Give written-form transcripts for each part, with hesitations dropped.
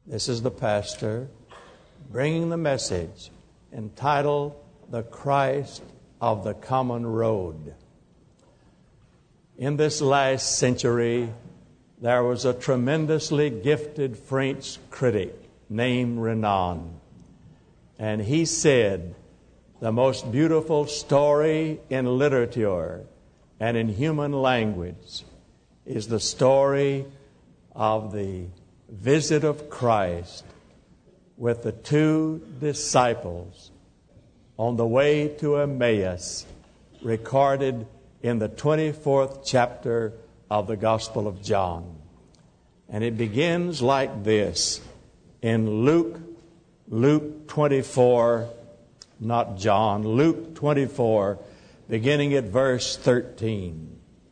This is the pastor bringing the message entitled, The Christ of the Common Road. In this last century, there was a tremendously gifted French critic named Renan. And he said, the most beautiful story in literature and in human language is the story of the visit of Christ with the two disciples on the way to Emmaus, recorded in the 24th chapter of the Gospel of John. And it begins like this in Luke 24, not John, Luke 24, beginning at verse 13.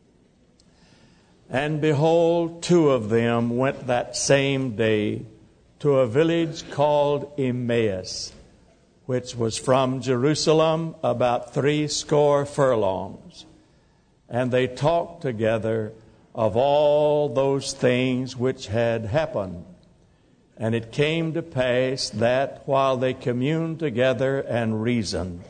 And behold, two of them went that same day to a village called Emmaus, which was from Jerusalem about 80 furlongs. And they talked together of all those things which had happened. And it came to pass that while they communed together and reasoned,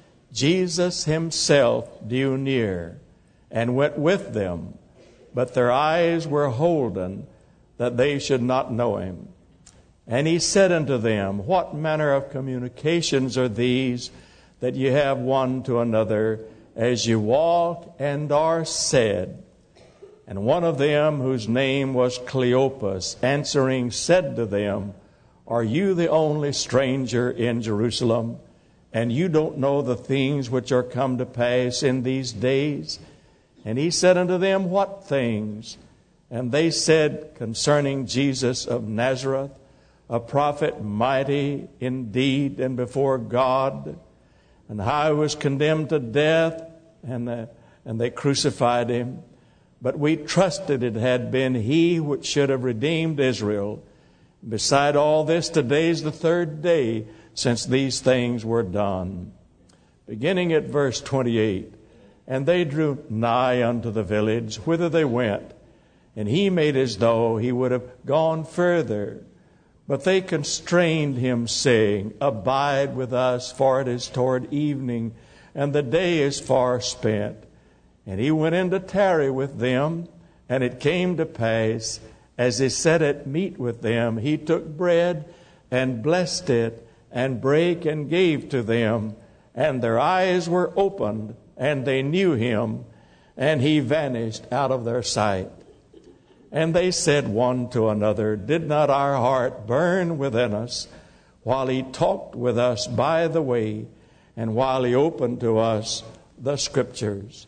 Jesus himself drew near and went with them, but their eyes were holden that they should not know him. And he said unto them, What manner of communications are these that ye have one to another as ye walk and are said? And one of them, whose name was Cleopas, answering said to them, Are you the only stranger in Jerusalem, and you don't know the things which are come to pass in these days? And he said unto them, What things? And they said, Concerning Jesus of Nazareth, a prophet mighty in deed and before God, and how he was condemned to death, and they crucified him. But we trusted it had been he which should have redeemed Israel. Beside all this, today's the third day since these things were done. Beginning at verse 28. And they drew nigh unto the village whither they went. And he made as though he would have gone further. But they constrained him, saying, Abide with us, for it is toward evening, and the day is far spent. And he went in to tarry with them. And it came to pass, as he sat at meat with them, he took bread and blessed it, and brake and gave to them. And their eyes were opened, and they knew him, and he vanished out of their sight. And they said one to another, Did not our heart burn within us while he talked with us by the way, and while he opened to us the Scriptures?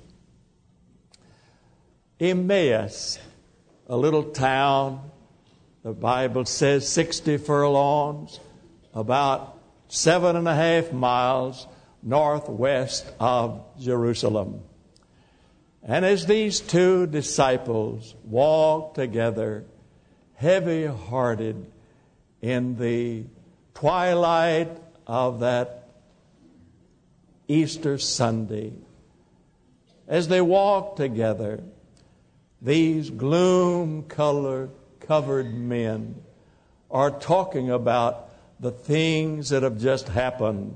Emmaus, a little town, the Bible says 60 furlongs, about 7.5 miles northwest of Jerusalem. And as these two disciples walked together, heavy-hearted, in the twilight of that Easter Sunday, as they walked together, these gloom-covered men are talking about the things that have just happened.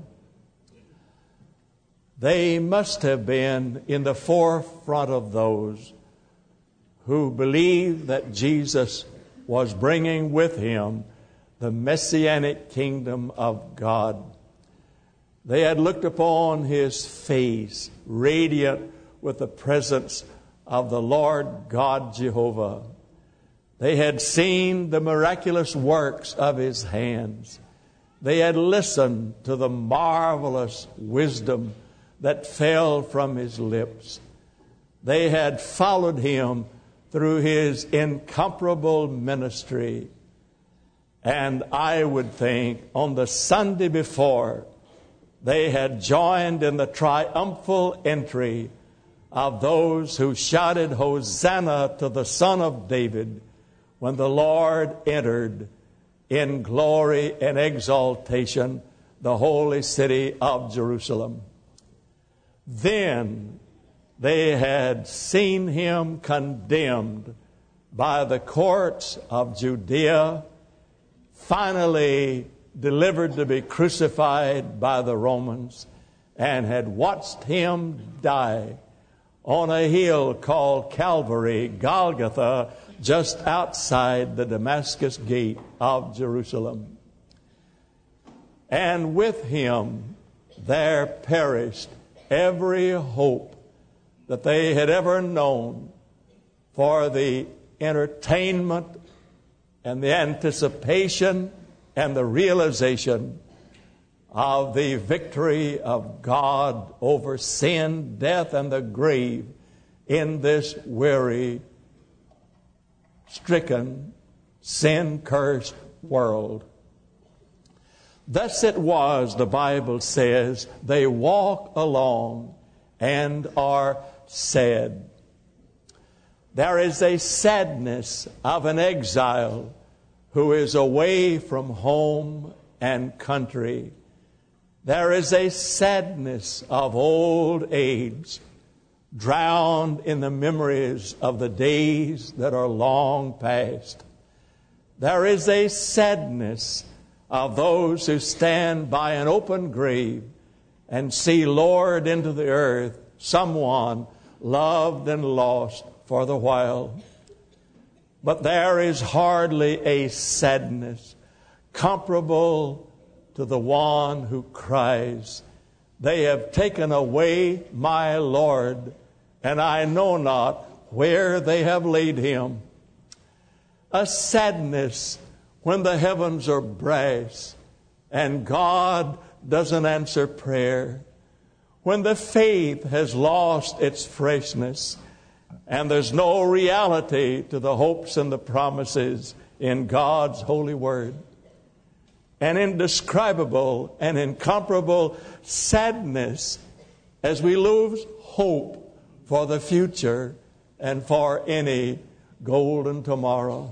They must have been in the forefront of those who believed that Jesus was bringing with him the messianic kingdom of God. They had looked upon his face, radiant with the presence of the Lord God Jehovah. They had seen the miraculous works of his hands. They had listened to the marvelous wisdom that fell from his lips. They had followed him through his incomparable ministry. And I would think on the Sunday before, they had joined in the triumphal entry of those who shouted Hosanna to the Son of David when the Lord entered in glory and exaltation the holy city of Jerusalem. Then they had seen him condemned by the courts of Judea, finally delivered to be crucified by the Romans, and had watched him die on a hill called Calvary, Golgotha, just outside the Damascus gate of Jerusalem. And with him there perished every hope that they had ever known for the entertainment and the anticipation and the realization of the victory of God over sin, death, and the grave in this weary, stricken, sin-cursed world. Thus it was, the Bible says, they walk along and are sad. There is a sadness of an exile who is away from home and country. There is a sadness of old age, drowned in the memories of the days that are long past. There is a sadness of those who stand by an open grave and see lowered into the earth someone loved and lost for the while. But there is hardly a sadness comparable to the one who cries, "They have taken away my Lord, and I know not where they have laid him." A sadness when the heavens are brass and God doesn't answer prayer. When the faith has lost its freshness and there's no reality to the hopes and the promises in God's holy word. An indescribable and incomparable sadness as we lose hope for the future and for any golden tomorrow.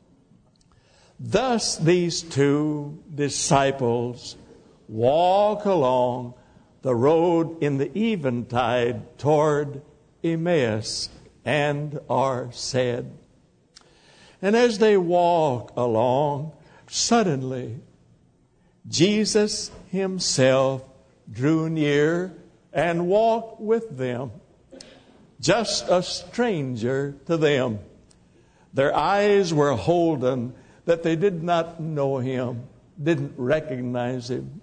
Thus these two disciples walk along the road in the eventide toward Emmaus and are sad. And as they walk along, suddenly Jesus himself drew near and walked with them, just a stranger to them. Their eyes were holden that they did not know him, didn't recognize him.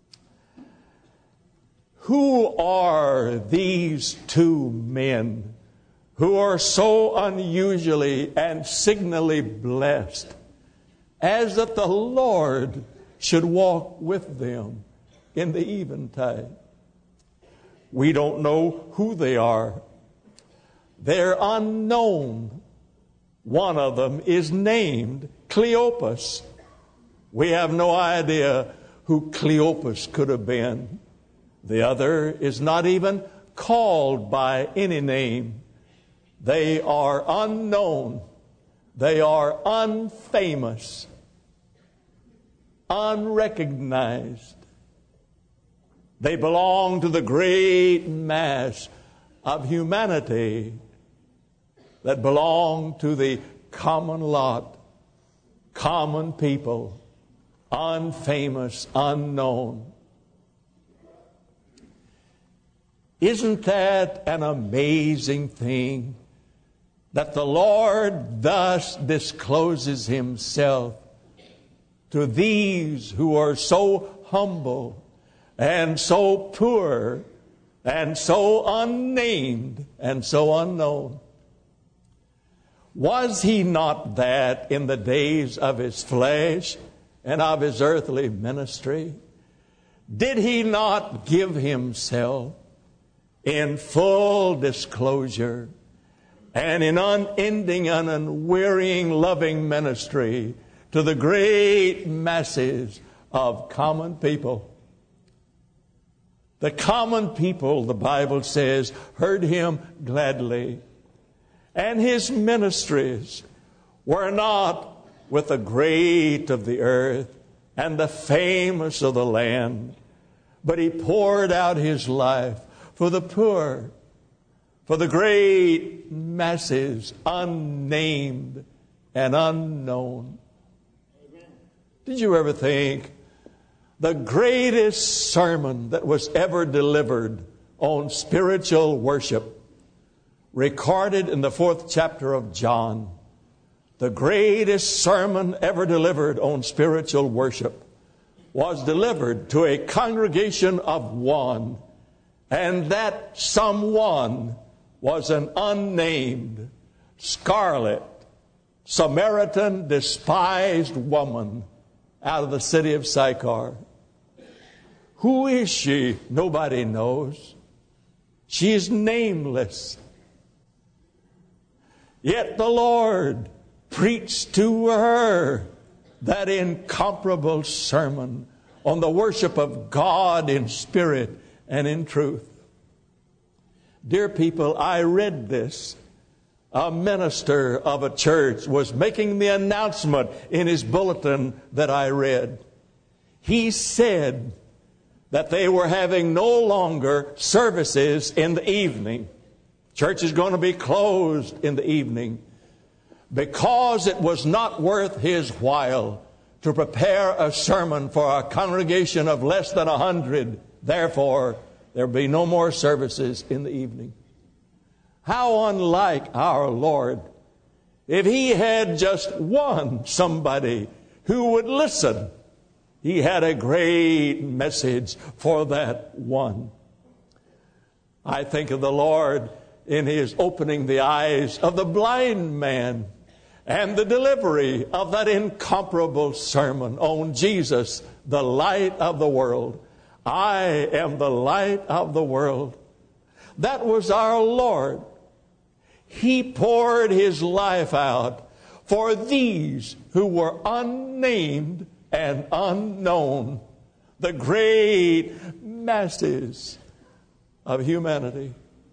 Who are these two men who are so unusually and signally blessed as that the Lord should walk with them in the eventide? We don't know who they are. They're unknown. One of them is named Cleopas. We have no idea who Cleopas could have been. The other is not even called by any name. They are unknown. They are unfamous, unrecognized. They belong to the great mass of humanity that belong to the common lot, common people, unfamous, unknown. Isn't that an amazing thing? That the Lord thus discloses himself to these who are so humble and so poor and so unnamed and so unknown. Was he not that in the days of his flesh and of his earthly ministry? Did he not give himself in full disclosure and in unending and unwearying loving ministry to the great masses of common people? The common people, the Bible says, heard him gladly. And his ministries were not with the great of the earth and the famous of the land, but he poured out his life for the poor, for the great masses, unnamed and unknown. Amen. Did you ever think the greatest sermon that was ever delivered on spiritual worship, recorded in the 4th chapter of John, the greatest sermon ever delivered on spiritual worship, was delivered to a congregation of one, and that someone was an unnamed, scarlet, Samaritan, despised woman out of the city of Sychar. Who is she? Nobody knows. She is nameless. Yet the Lord preached to her that incomparable sermon on the worship of God in spirit and in truth. Dear people, I read this. A minister of a church was making the announcement in his bulletin that I read. He said that they were having no longer services in the evening. Church is going to be closed in the evening because it was not worth his while to prepare a sermon for a congregation of less than 100. Therefore, there will be no more services in the evening. How unlike our Lord. If he had just won somebody who would listen, he had a great message for that one. I think of the Lord in his opening the eyes of the blind man and the delivery of that incomparable sermon on Jesus, the light of the world. I am the light of the world. That was our Lord. He poured his life out for these who were unnamed and unknown, the great masses of humanity.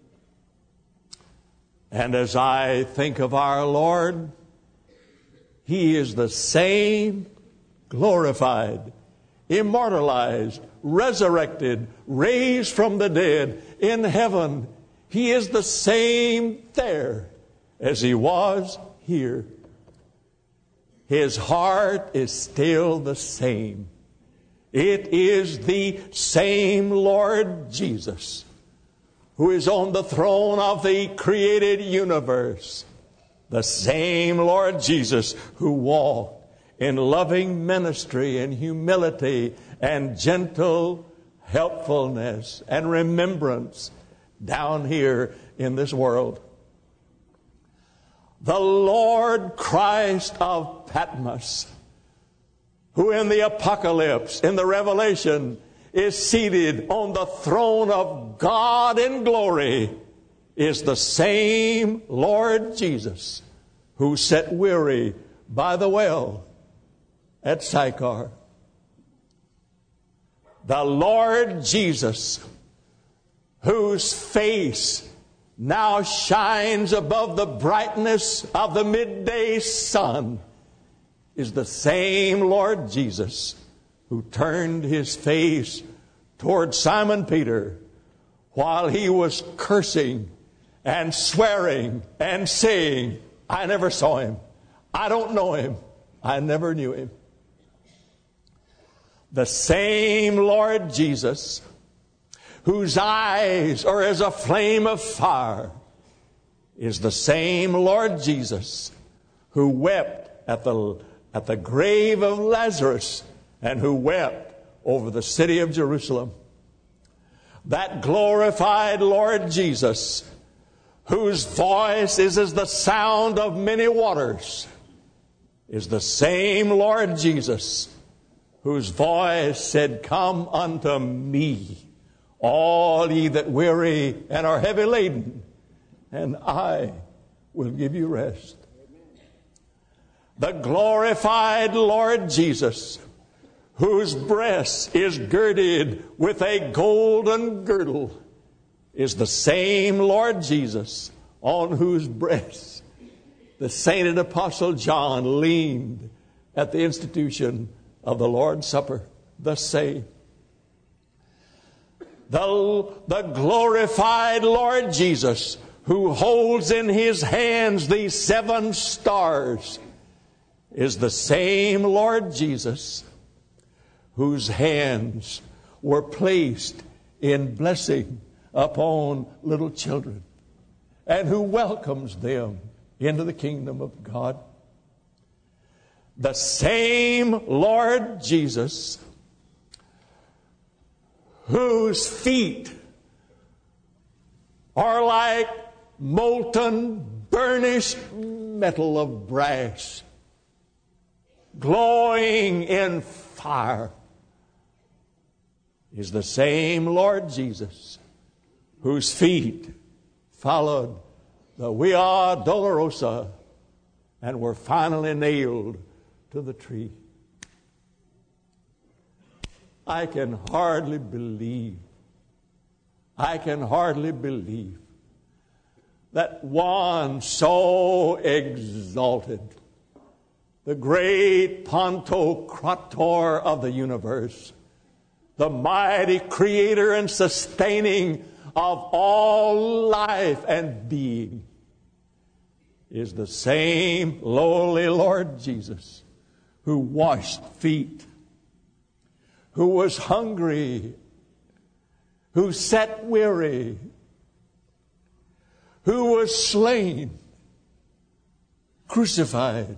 And as I think of our Lord, he is the same glorified, immortalized, resurrected, raised from the dead in heaven. He is the same there as he was here. His heart is still the same. It is the same Lord Jesus who is on the throne of the created universe. The same Lord Jesus who walked in loving ministry and humility and gentle helpfulness and remembrance down here in this world. The Lord Christ of Patmos, who in the Apocalypse, in the Revelation, is seated on the throne of God in glory, is the same Lord Jesus who sat weary by the well at Sychar. The Lord Jesus, whose face now shines above the brightness of the midday sun, is the same Lord Jesus who turned his face toward Simon Peter while he was cursing and swearing and saying, I never saw him. I don't know him. I never knew him. The same Lord Jesus, whose eyes are as a flame of fire, is the same Lord Jesus who wept at the grave of Lazarus and who wept over the city of Jerusalem. That glorified Lord Jesus, whose voice is as the sound of many waters, is the same Lord Jesus whose voice said, Come unto me, all ye that weary and are heavy laden, and I will give you rest. The glorified Lord Jesus, whose breast is girded with a golden girdle, is the same Lord Jesus on whose breast the sainted apostle John leaned at the institution of the Lord's Supper. The same. The glorified Lord Jesus, who holds in his hands these 7 stars, is the same Lord Jesus whose hands were placed in blessing upon little children and who welcomes them into the kingdom of God. The same Lord Jesus whose feet are like molten, burnished metal of brass, glowing in fire, is the same Lord Jesus whose feet followed the Via Dolorosa and were finally nailed to the tree. I can hardly believe that one so exalted, the great Pantocrator of the universe, the mighty creator and sustaining of all life and being, is the same lowly Lord Jesus who washed feet, who was hungry, who sat weary, who was slain, crucified.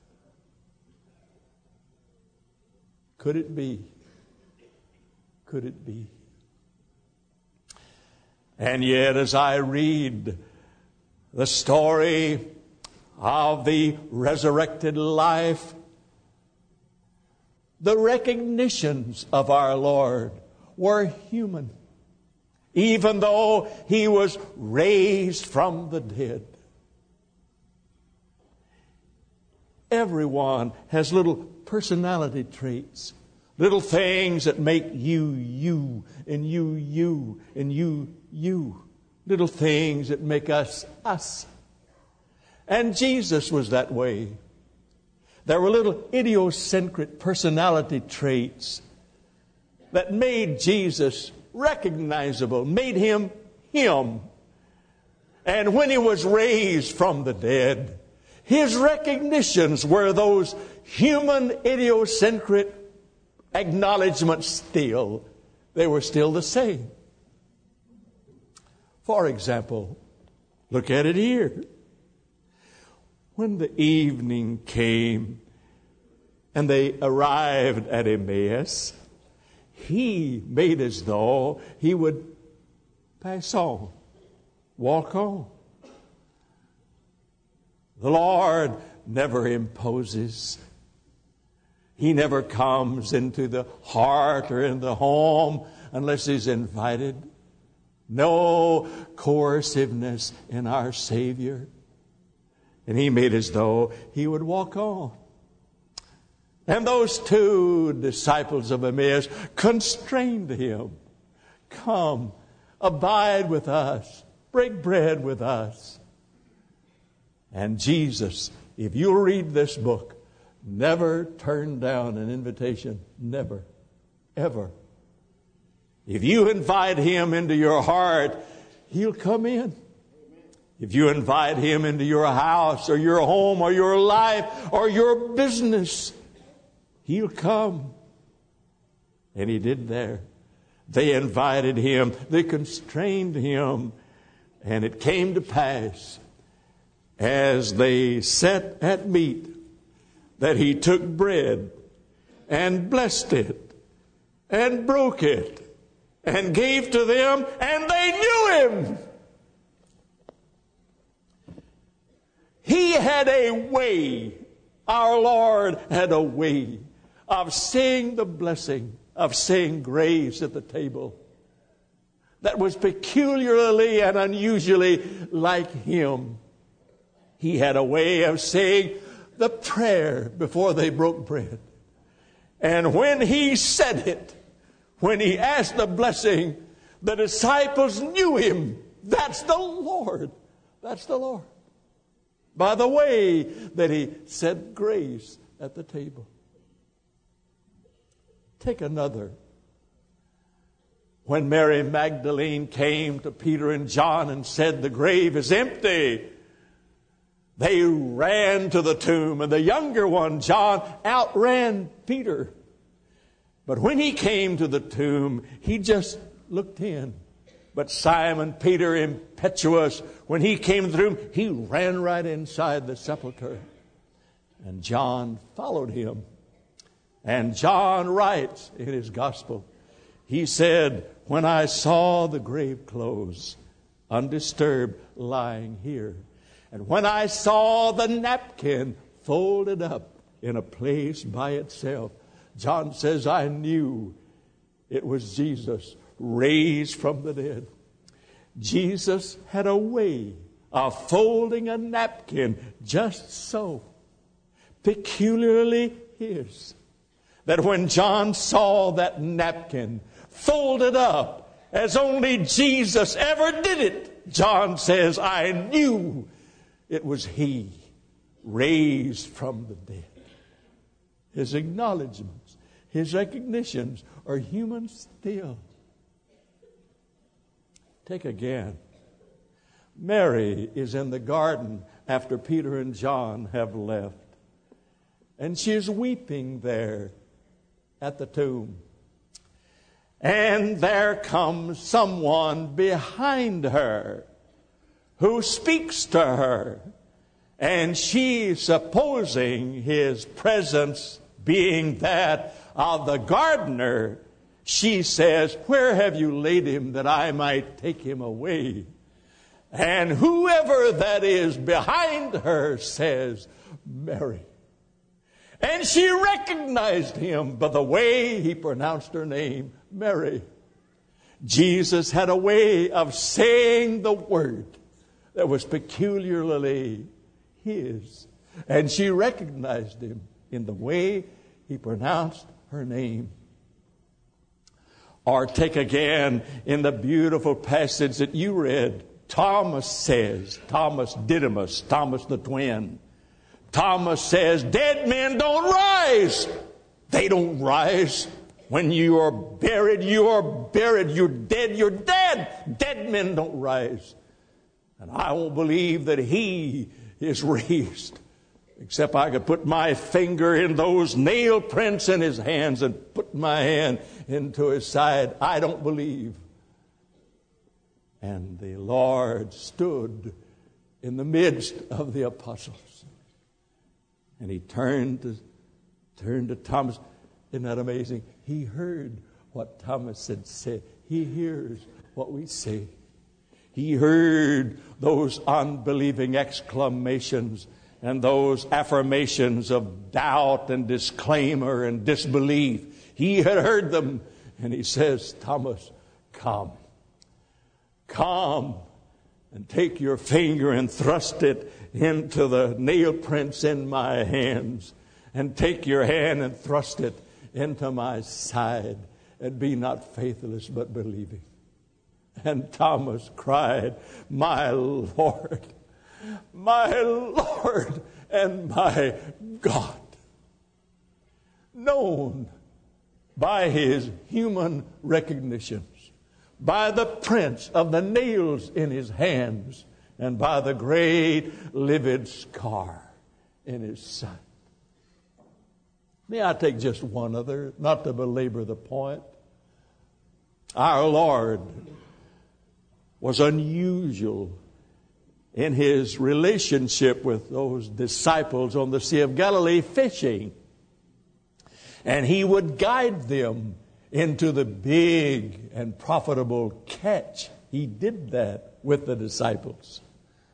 Could it be? Could it be? And yet, as I read the story of the resurrected life, the recognitions of our Lord were human, even though He was raised from the dead. Everyone has little personality traits, little things that make you, you, and you, you, and you, you. Little things that make us, us. And Jesus was that way. There were little idiosyncratic personality traits that made Jesus recognizable, made Him Him. And when He was raised from the dead, His recognitions were those human idiosyncratic acknowledgments still. They were still the same. For example, look at it here. When the evening came and they arrived at Emmaus, He made as though He would pass on, walk on. The Lord never imposes. He never comes into the heart or in the home unless He's invited. No coerciveness in our Savior. And He made as though He would walk on. And those two disciples of Emmaus constrained Him. Come, abide with us. Break bread with us. And Jesus, if you'll read this book, never turned down an invitation. Never. Ever. If you invite Him into your heart, He'll come in. If you invite Him into your house or your home or your life or your business, He'll come. And He did there. They invited Him. They constrained Him. And it came to pass, as they sat at meat, that He took bread and blessed it and broke it and gave to them, and they knew Him. He had a way, our Lord had a way of saying the blessing, of saying grace at the table that was peculiarly and unusually like Him. He had a way of saying the prayer before they broke bread. And when He said it, when He asked the blessing, the disciples knew Him. That's the Lord. That's the Lord. By the way that He said grace at the table. Take another. When Mary Magdalene came to Peter and John and said, the grave is empty, They ran to the tomb, and the younger one, John, outran Peter. But when he came to the tomb, he just looked in. But Simon Peter, impetuous, when he came to the tomb, he ran right inside the sepulcher. And John followed him. And John writes in his gospel, he said, when I saw the grave clothes undisturbed lying here, and when I saw the napkin folded up in a place by itself, John says, I knew it was Jesus raised from the dead. Jesus had a way of folding a napkin just so, peculiarly his, that when John saw that napkin folded up as only Jesus ever did it, John says, I knew it was he raised from the dead. His acknowledgments, his recognitions are human still. Take again. Mary is in the garden after Peter and John have left. And she's weeping there at the tomb. And there comes someone behind her who speaks to her. And she, supposing his presence being that of the gardener, she says, where have you laid him that I might take him away? And whoever that is behind her says, Mary. And she recognized him by the way he pronounced her name, Mary. Jesus had a way of saying the word that was peculiarly his. And she recognized him in the way he pronounced her name. Or take again in the beautiful passage that you read, Thomas says, Thomas Didymus, Thomas the twin. Thomas says, dead men don't rise. They don't rise. When you are buried, you are buried. You're dead, you're dead. Dead men don't rise. And I won't believe that he is raised, except I could put my finger in those nail prints in his hands and put my hand into his side. I don't believe. And the Lord stood in the midst of the apostles. And he turned to Thomas. Isn't that amazing? He heard what Thomas had said. He hears what we say. He heard those unbelieving exclamations and those affirmations of doubt and disclaimer and disbelief. He had heard them. And he says, Thomas, come. Come and take your finger and thrust it into the nail prints in my hands. And take your hand and thrust it into my side. And be not faithless but believing. And Thomas cried, my Lord, and my God. Known by his human recognitions, by the prints of the nails in his hands, and by the great livid scar in his side. May I take just one other, not to belabor the point. Our Lord was unusual in his relationship with those disciples on the Sea of Galilee fishing. And he would guide them into the big and profitable catch. He did that with the disciples.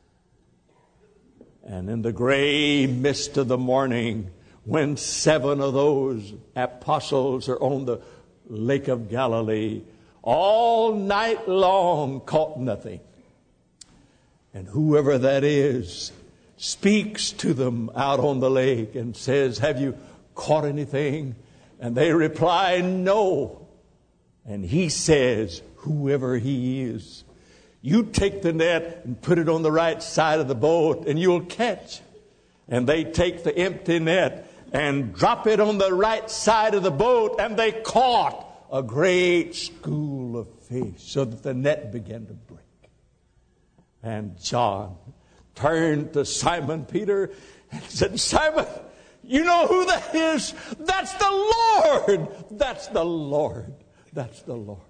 And in the gray mist of the morning, when 7 of those apostles are on the Lake of Galilee, all night long caught nothing. And whoever that is speaks to them out on the lake and says, have you caught anything? And they reply, no. And he says, whoever he is, you take the net and put it on the right side of the boat and you'll catch. And they take the empty net and drop it on the right side of the boat, and they caught a great school of fish so that the net began to break. And John turned to Simon Peter and said, Simon, you know who that is? That's the Lord. That's the Lord. That's the Lord.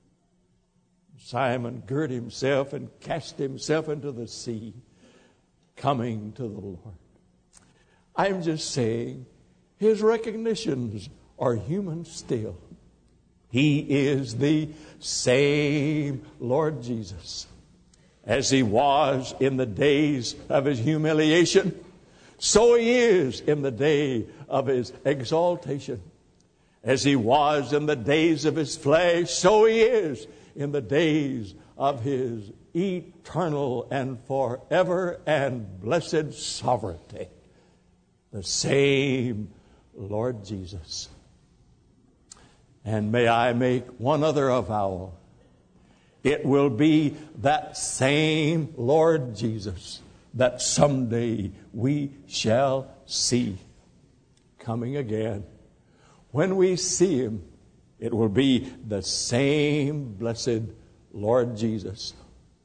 Simon girded himself and cast himself into the sea, coming to the Lord. I'm just saying, his recognitions are human still. He is the same Lord Jesus as he was in the days of his humiliation. So he is in the day of his exaltation. As he was in the days of his flesh, so he is in the days of his eternal and forever and blessed sovereignty. The same Lord Jesus. And may I make one other avowal. It will be that same Lord Jesus that someday we shall see coming again. When we see him, it will be the same blessed Lord Jesus.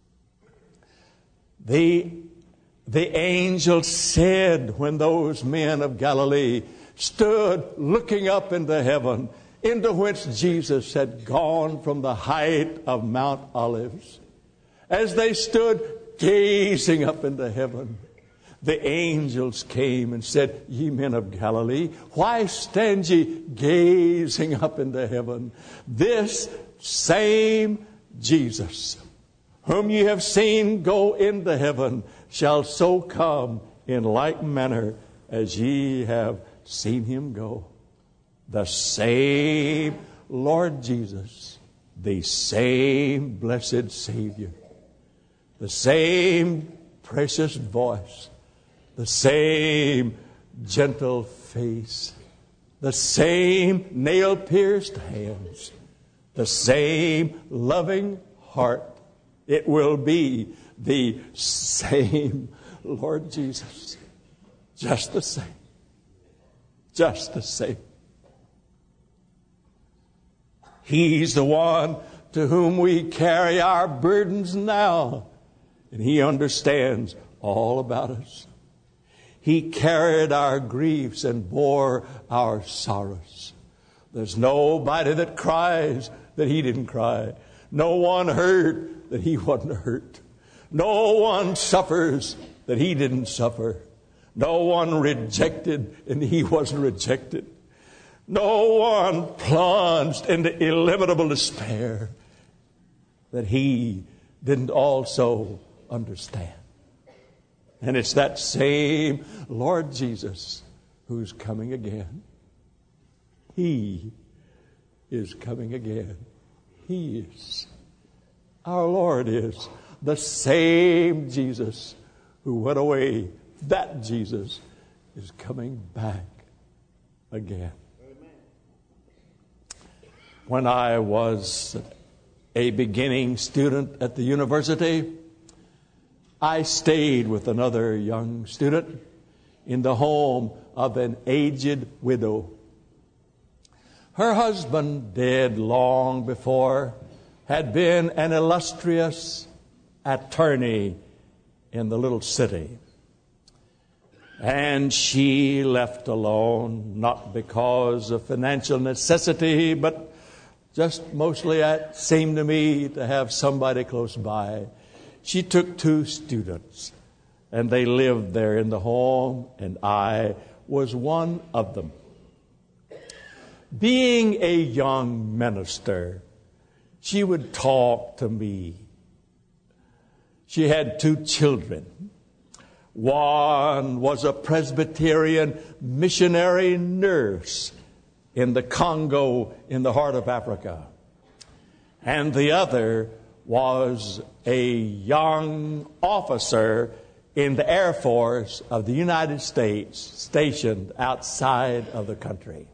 The angel said when those men of Galilee stood looking up into heaven, into which Jesus had gone from the height of Mount Olives, as they stood gazing up into heaven, the angels came and said, Ye men of Galilee, why stand ye gazing up into heaven? This same Jesus, whom ye have seen go into heaven, shall so come in like manner as ye have seen him go. The same Lord Jesus, the same blessed Savior, the same precious voice, the same gentle face, the same nail-pierced hands, the same loving heart. It will be the same Lord Jesus. Just the same. Just the same. He's the one to whom we carry our burdens now. And he understands all about us. He carried our griefs and bore our sorrows. There's nobody that cries that he didn't cry. No one hurt that he wasn't hurt. No one suffers that he didn't suffer. No one rejected and he wasn't rejected. No one plunged into illimitable despair that he didn't also understand. And it's that same Lord Jesus who's coming again. He is coming again. He is. Our Lord is the same Jesus who went away. That Jesus is coming back again. When I was a beginning student at the university, I stayed with another young student in the home of an aged widow. Her husband, dead long before, had been an illustrious attorney in the little city. And she left alone, not because of financial necessity, but just mostly it seemed to me to have somebody close by. She took 2 students, and they lived there in the home, and I was one of them. Being a young minister, she would talk to me. She had 2 children. One was a Presbyterian missionary nurse in the Congo in the heart of Africa. And the other was a young officer in the Air Force of the United States stationed outside of the country.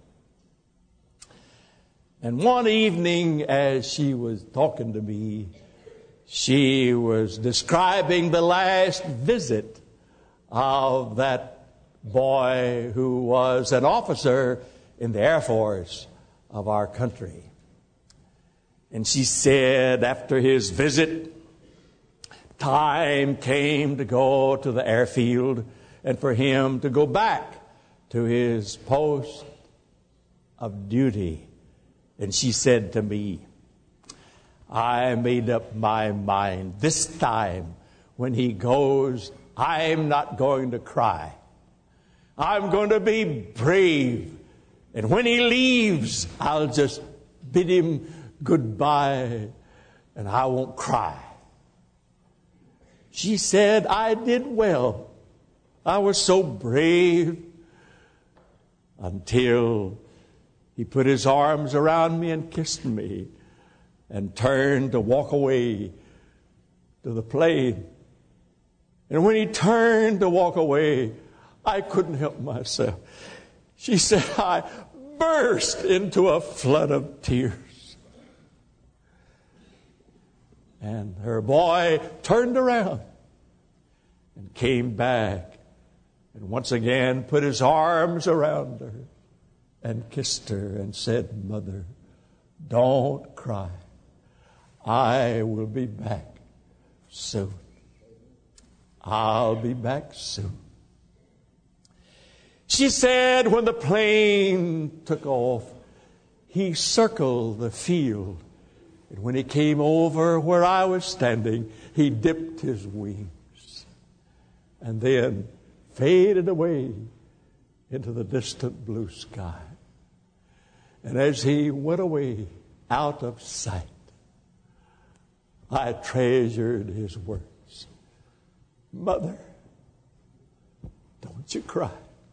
And one evening as she was talking to me, she was describing the last visit of that boy who was an officer in the Air Force of our country. And she said after his visit Time came to go to the airfield and for him to go back to his post of duty. And she said to me, I made up my mind this time when he goes, I'm not going to cry. I'm going to be brave. And when he leaves, I'll just bid him goodbye and I won't cry. She said, I did well. I was so brave until he put his arms around me and kissed me and turned to walk away to the plane. And when he turned to walk away, I couldn't help myself. She said, I burst into a flood of tears. And her boy turned around and came back and once again put his arms around her and kissed her and said, Mother, don't cry. I will be back soon. I'll be back soon. She said when the plane took off, he circled the field. And when he came over where I was standing, he dipped his wings and then faded away into the distant blue sky. And as he went away out of sight, I treasured his words. Mother, don't you cry.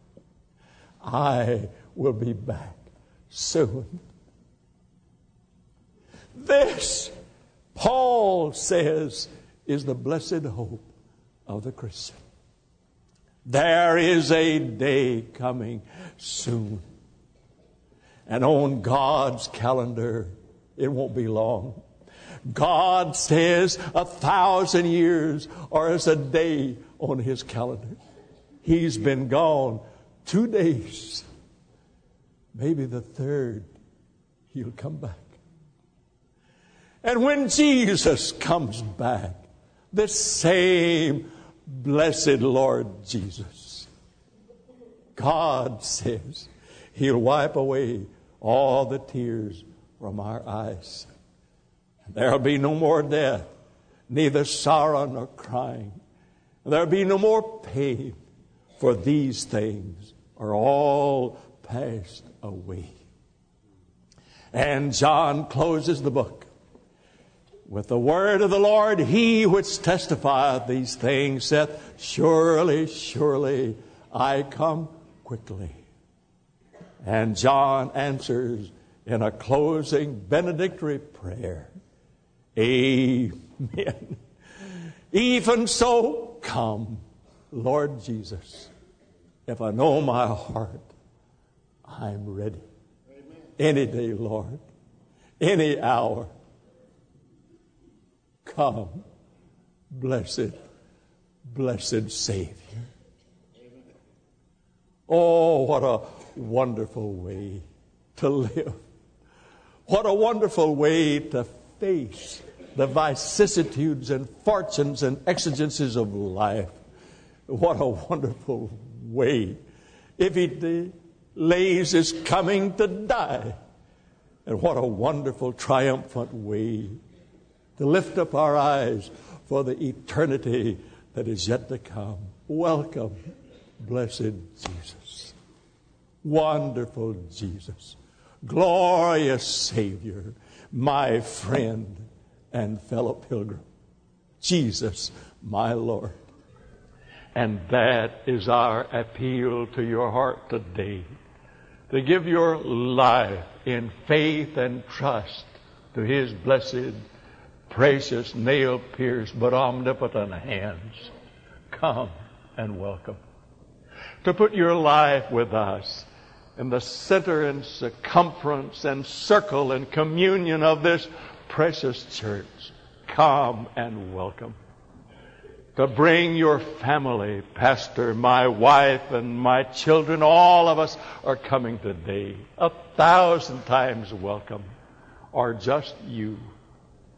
I will be back soon. This, Paul says, is the blessed hope of the Christian. There is a day coming soon. And on God's calendar, it won't be long. God says 1,000 years are as a day on his calendar. He's been gone 2 days. Maybe the third, he'll come back. And when Jesus comes back, the same blessed Lord Jesus, God says he'll wipe away all the tears from our eyes. There'll be no more death, neither sorrow nor crying. There'll be no more pain, for these things are all passed away. And John closes the book with the word of the Lord. He which testifieth these things saith, surely, surely, I come quickly. And John answers in a closing benedictory prayer, Amen. Even so, come, Lord Jesus. If I know my heart, I'm ready. Amen. Any day, Lord. Any hour. Come, blessed, blessed Savior. Amen. Oh, what a wonderful way to live. What a wonderful way to face the vicissitudes and fortunes and exigencies of life. What a wonderful way. If he delays his coming, to die. And what a wonderful triumphant way to lift up our eyes for the eternity that is yet to come. Welcome, blessed Jesus. Wonderful Jesus. Glorious Savior, my friend and fellow pilgrim. Jesus, my Lord. And that is our appeal to your heart today. To give your life in faith and trust to his blessed, precious, nail-pierced, but omnipotent hands. Come and welcome. To put your life with us in the center and circumference and circle and communion of this precious church. Come and welcome. To bring your family, Pastor, my wife and my children, all of us are coming today. 1,000 times welcome. Or just you.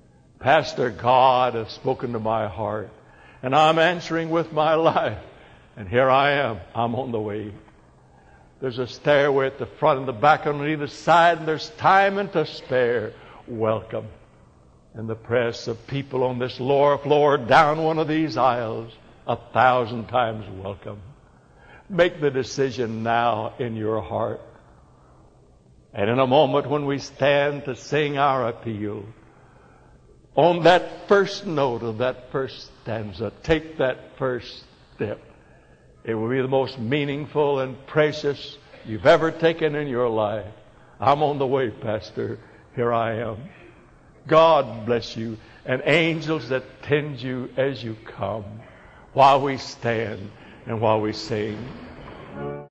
Pastor, God has spoken to my heart, and I'm answering with my life. And here I am. I'm on the way. There's a stairway at the front and the back on either side, and there's time and to spare. Welcome. And the press of people on this lower floor down one of these aisles, 1,000 times welcome. Make the decision now in your heart. And in a moment when we stand to sing our appeal, on that first note of that first stanza, take that first step. It will be the most meaningful and precious you've ever taken in your life. I'm on the way, Pastor. Here I am. God bless you, and angels that tend you as you come, while we stand and while we sing.